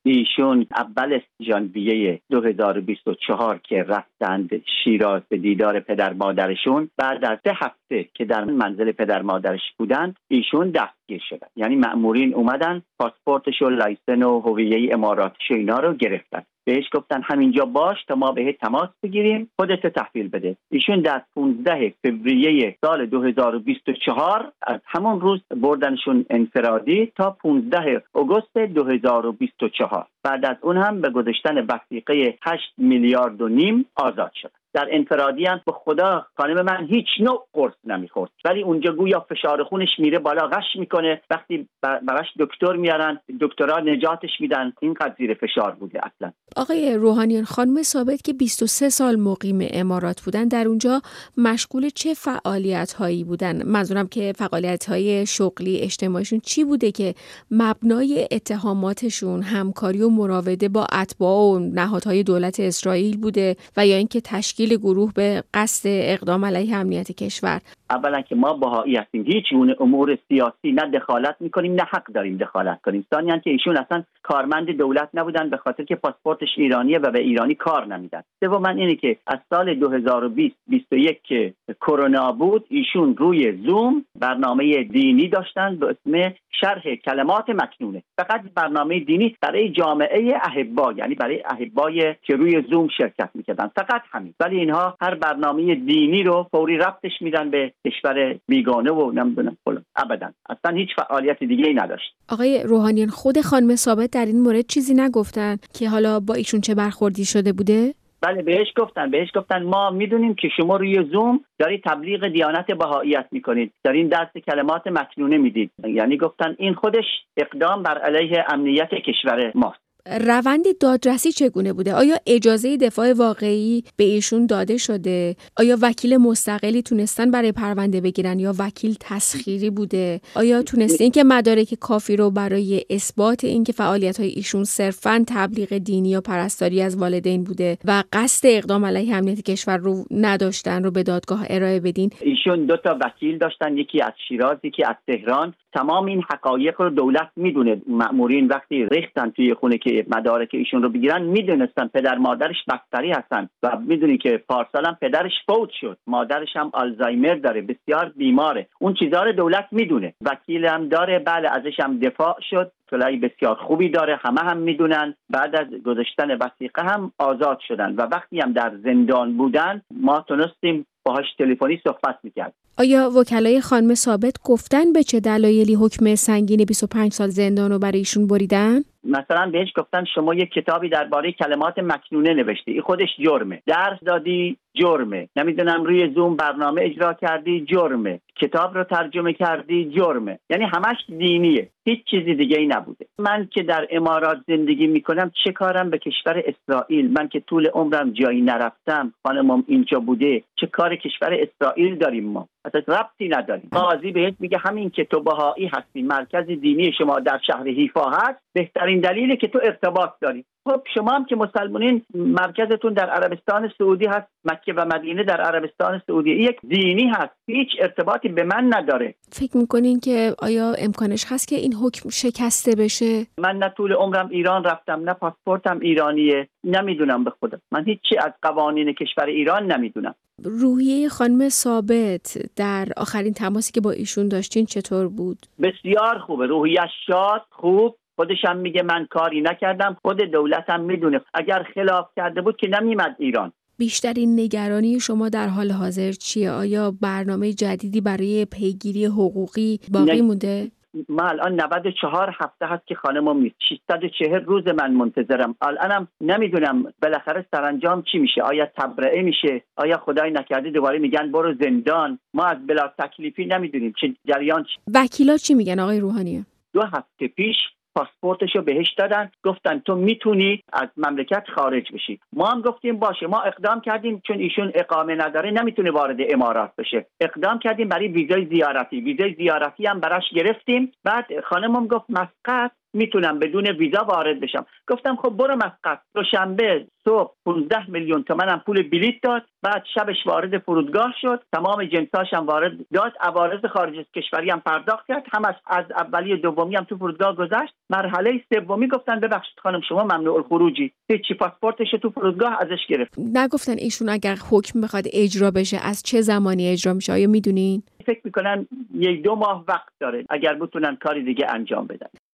ایشون اول ژانویه 2024 که رفتند شیراز به دیدار پدر مادرشون، بعد از 3 هفته که در منزل پدر مادرش بودن ایشون دستگیر شدن. یعنی مأمورین اومدن پاسپورتش و لایسن و هویه اماراتش و اینا رو گرفتن. بهش گفتن همینجا باش تا ما بهت تماس بگیریم، خودت تحویل بده. ایشون در 15 فوریه سال 2024 از همون روز بردنشون انفرادی تا 15 آگوست 2024. بعد از اون هم به گذشتن وثیقه 8 میلیارد و نیم آزاد شد. در انفرادی هم به خدا خانم من هیچ نوع قرص نمیخورد، ولی اونجا گویا فشار خونش میره بالا، غش میکنه. وقتی براش دکتر میارن، دکترها نجاتش میدن. اینقدر زیر فشار بوده اصلا. آقای روحانیان، خانم ثابت که 23 سال مقیم امارات بودن، در اونجا مشغول چه فعالیت‌هایی بودن؟ منظورم که فعالیت‌های شغلی اجتماعیشون چی بوده که مبنای اتهاماتشون همکاری و مراوده با اتباع و نهادهای دولت اسرائیل بوده و یا اینکه تشکیل گروه به قصد اقدام علیه امنیت کشور؟ اولا که ما بهایی هستیم، هیچ گونه امور سیاسی نه دخالت میکنیم نه حق داریم دخالت کنیم. ثانیاً که ایشون اصلا کارمند دولت نبودن به خاطر که پاسپورتش ایرانیه و به ایرانی کار نمیدن. دوما اینه که از سال 2020-21 که کرونا بود ایشون روی زوم برنامه دینی داشتن به اسم شرح کلمات مکنونه. فقط برنامه دینی برای جامعه احبا، یعنی برای احبای که روی زوم شرکت میکردن، فقط همین. ولی اینها هر برنامه دینی رو فوری ربطش میدن به کشور بیگانه و نمیدونم فلان. ابدا اصلا هیچ فعالیت دیگه‌ای نداشت. آقای روحانیان، خود خانم ثابت در این مورد چیزی نگفتن که حالا با ایشون چه برخوردی شده بوده؟ بله بهش گفتن ما میدونیم که شما روی زوم دارید تبلیغ دیانت بهائیت میکنید، دارین درس کلمات مکنونه میدید. یعنی گفتن این خودش اقدام بر علیه امنیت کشور ماست. روند دادرسی چگونه بوده؟ آیا اجازه دفاع واقعی به ایشون داده شده؟ آیا وکیل مستقلی تونستن برای پرونده بگیرن یا وکیل تسخیری بوده؟ آیا تونستین که مدارک کافی رو برای اثبات اینکه فعالیت‌های ایشون صرفاً تبلیغ دینی یا پرستاری از والدین بوده و قصد اقدام علیه امنیت کشور رو نداشتن رو به دادگاه ارائه بدین؟ ایشون 2 تا وکیل داشتن، یکی از شیراز یکی از تهران. تمام این حقایق رو دولت میدونه. مأمورین وقتی ریختن توی خونه که مدارک ایشون رو بگیرن میدونستن پدر مادرش بستری هستن و میدونی که پارسال هم پدرش فوت شد، مادرش هم آلزایمر داره، بسیار بیماره. اون چیزا رو دولت میدونه. وکیل هم داره، بله ازش هم دفاع شد، اطلاعی بسیار خوبی داره، همه هم میدونن. بعد از گذاشتن وثیقه هم آزاد شدن و وقتی هم در زندان بودن ما تونستیم باهاش تلفنی صحبت میکرد. آیا وکلای خانم ثابت گفتن به چه دلایلی حکم سنگین 25 سال زندان رو برای ایشون بریدن؟ مثلا بهش گفتن شما یک کتابی درباره کلمات مکنونه نوشتی، این خودش جرمه. درس دادی جرمه. نمیدونم روی زوم برنامه اجرا کردی جرمه. کتاب رو ترجمه کردی جرمه. یعنی همش دینیه، هیچ چیزی دیگه ای نبوده. من که در امارات زندگی میکنم چه کارم به کشور اسرائیل؟ من که طول عمرم جایی نرفتم، خانمم اینجا بوده، چه کار کشور اسرائیل داریم ما؟ اصلا ربطی نداریم. قاضی بهت میگه همین که تو بهایی هستی، مرکز دینی شما در شهر حیفا هست، بهترین دلیله که تو ارتباط داری. خب شما هم که مسلمانین مرکزتون در عربستان سعودی هست، مکه و مدینه در عربستان سعودی، یک دینی هست، هیچ ارتباطی به من نداره. فکر میکنین که آیا امکانش هست که این حکم شکسته بشه؟ من نه طول عمرم ایران رفتم، نه پاسپورتم ایرانیه، نمیدونم به خودم. من هیچی از قوانین کشور ایران نمیدونم. روحیه خانم ثابت در آخرین تماسی که با ایشون داشتین چطور بود؟ بسیار خوبه، روحیش شاد، خوب. خودش هم میگه من کاری نکردم، خود دولت هم میدونه اگر خلاف کرده بود که نمیمد ایران. بیشترین نگرانی شما در حال حاضر چیه؟ آیا برنامه جدیدی برای پیگیری حقوقی باقی مونده؟ ما الان 94 هفته هست که خانمم نیست. 640 روز من منتظرم. الانم نمیدونم بالاخره سرانجام چی میشه. آیا تبرئه میشه؟ آیا خدای نکرده دوباره میگن برو زندان؟ ما از بلا تکلیفی نمیدونیم چه جریان چی. وکیلا چی میگن آقای روحانی؟ 2 هفته پیش پاسپورتشو بهش دادن، گفتن تو میتونی از مملکت خارج بشی. ما هم گفتیم باشه. ما اقدام کردیم چون ایشون اقامه نداره نمیتونه وارد امارات بشه. اقدام کردیم برای ویزای زیارتی. ویزای زیارتی هم براش گرفتیم. بعد خانمم گفت مسقط میتونم بدون ویزا وارد بشم. گفتم خب برو مسقط. دوشنبه صبح 15 میلیون تومنم پول بلیط داد، بعد شبش وارد فرودگاه شد، تمام جنساش هم وارد داد، عوارض خارج از کشوری هم پرداخت کرد، همش از اولی دومی هم تو فرودگاه گذشت. مرحله سومی گفتن ببخشید خانم شما ممنوع الخروجی، هیچی، پاسپورتش تو فرودگاه ازش گرفت. نگفتن ایشون اگر حکم بخواد اجرا بشه از چه زمانی اجرا میشه؟ آیا میدونین؟ فکر میکنن 1-2 ماه وقت داره اگر بتونن کاری دیگه انجام بدن.